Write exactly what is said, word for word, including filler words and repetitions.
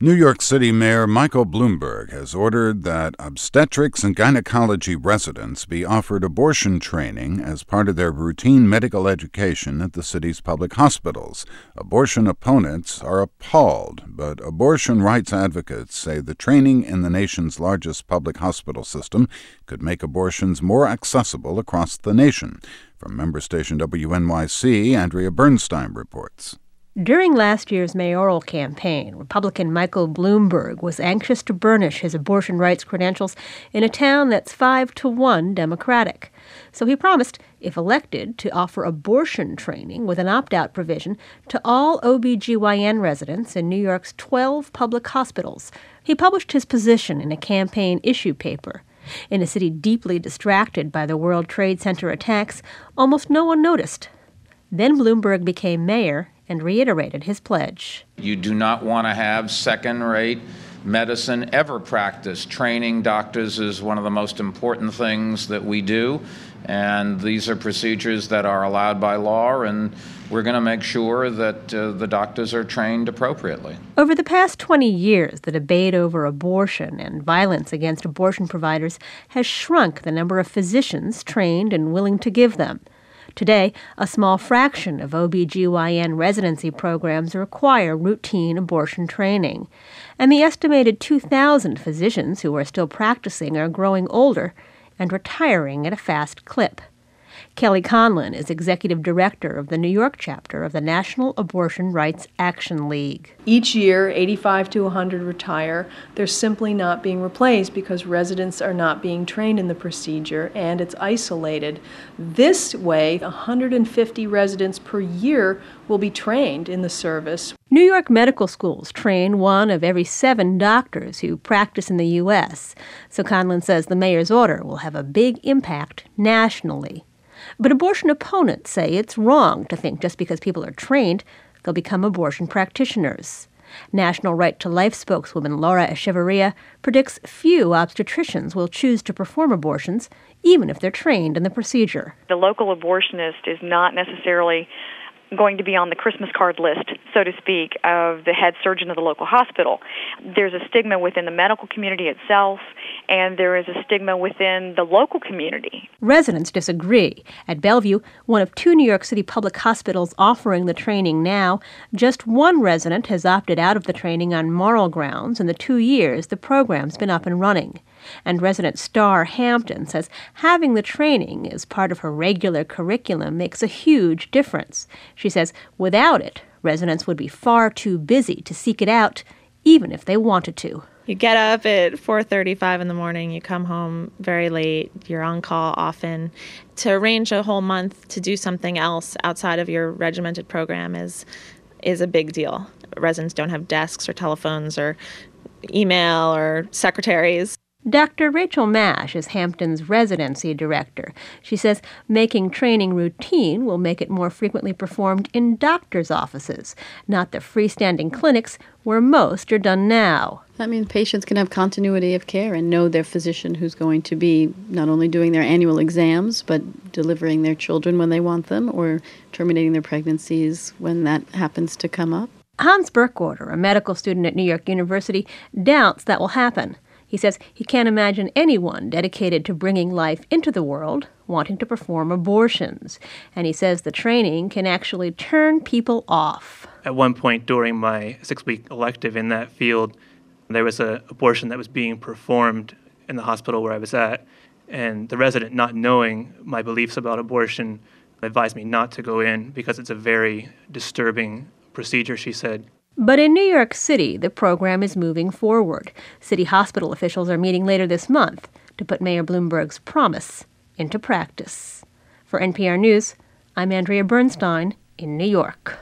New York City Mayor Michael Bloomberg has ordered that obstetrics and gynecology residents be offered abortion training as part of their routine medical education at the city's public hospitals. Abortion opponents are appalled, but abortion rights advocates say the training in the nation's largest public hospital system could make abortions more accessible across the nation. From member station W N Y C, Andrea Bernstein reports. During last year's mayoral campaign, Republican Michael Bloomberg was anxious to burnish his abortion rights credentials in a town that's five to one Democratic. So he promised, if elected, to offer abortion training with an opt-out provision to all O B G Y N residents in New York's twelve public hospitals. He published his position in a campaign issue paper. In a city deeply distracted by the World Trade Center attacks, almost no one noticed. Then Bloomberg became mayor and reiterated his pledge. You do not want to have second-rate medicine ever practiced. Training doctors is one of the most important things that we do, and these are procedures that are allowed by law, and we're going to make sure that uh, the doctors are trained appropriately. Over the past twenty years, the debate over abortion and violence against abortion providers has shrunk the number of physicians trained and willing to give them. Today, a small fraction of O B G Y N residency programs require routine abortion training. And the estimated two thousand physicians who are still practicing are growing older and retiring at a fast clip. Kelly Conlon is executive director of the New York chapter of the National Abortion Rights Action League. Each year, eighty-five to one hundred retire. They're simply not being replaced because residents are not being trained in the procedure, and it's isolated. This way, one hundred fifty residents per year will be trained in the service. New York medical schools train one of every seven doctors who practice in the U S, so Conlon says the mayor's order will have a big impact nationally. But abortion opponents say it's wrong to think just because people are trained, they'll become abortion practitioners. National Right to Life spokeswoman Laura Echeverria predicts few obstetricians will choose to perform abortions, even if they're trained in the procedure. The local abortionist is not necessarily going to be on the Christmas card list, so to speak, of the head surgeon of the local hospital. There's a stigma within the medical community itself, and there is a stigma within the local community. Residents disagree. At Bellevue, one of two New York City public hospitals offering the training now, just one resident has opted out of the training on moral grounds in the two years the program's been up and running. And resident Star Hampton says having the training as part of her regular curriculum makes a huge difference. She says without it, residents would be far too busy to seek it out, even if they wanted to. You get up at four thirty-five in the morning, you come home very late, you're on call often. To arrange a whole month to do something else outside of your regimented program is is a big deal. Residents don't have desks or telephones or email or secretaries. Doctor Rachel Mash is Hampton's residency director. She says making training routine will make it more frequently performed in doctors' offices, not the freestanding clinics where most are done now. That means patients can have continuity of care and know their physician who's going to be not only doing their annual exams, but delivering their children when they want them or terminating their pregnancies when that happens to come up. Hans Burkhardt, a medical student at New York University, doubts that will happen. He says he can't imagine anyone dedicated to bringing life into the world wanting to perform abortions. And he says the training can actually turn people off. At one point during my six-week elective in that field, there was an abortion that was being performed in the hospital where I was at. And the resident, not knowing my beliefs about abortion, advised me not to go in because it's a very disturbing procedure, she said. But in New York City, the program is moving forward. City hospital officials are meeting later this month to put Mayor Bloomberg's promise into practice. For N P R News, I'm Andrea Bernstein in New York.